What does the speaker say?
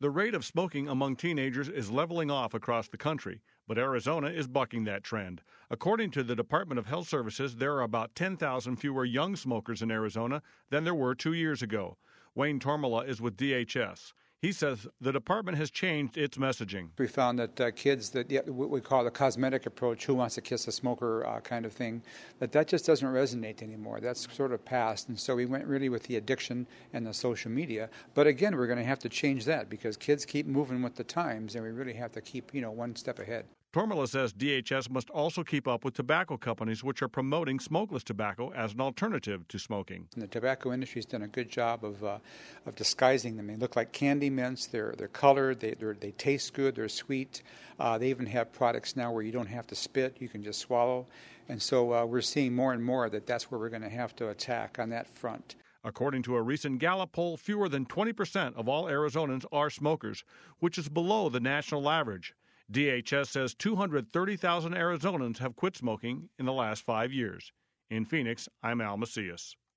The rate of smoking among teenagers is leveling off across the country, but Arizona is bucking that trend. According to the Department of Health Services, there are about 10,000 fewer young smokers in Arizona than there were 2 years ago. Wayne Tormala is with DHS. He says the department has changed its messaging. We found that kids that what we call the cosmetic approach, who wants to kiss a smoker kind of thing, that just doesn't resonate anymore. That's sort of past. And so we went really with the addiction and the social media. But again, we're going to have to change that because kids keep moving with the times, and we really have to keep, one step ahead. Tormala says DHS must also keep up with tobacco companies which are promoting smokeless tobacco as an alternative to smoking. And the tobacco industry's done a good job of disguising them. They look like candy mints. They're colored. They taste good. They're sweet. They even have products now where you don't have to spit. You can just swallow. And so we're seeing more and more that's where we're going to have to attack on that front. According to a recent Gallup poll, fewer than 20% of all Arizonans are smokers, which is below the national average. DHS says 230,000 Arizonans have quit smoking in the last 5 years. In Phoenix, I'm Al Macias.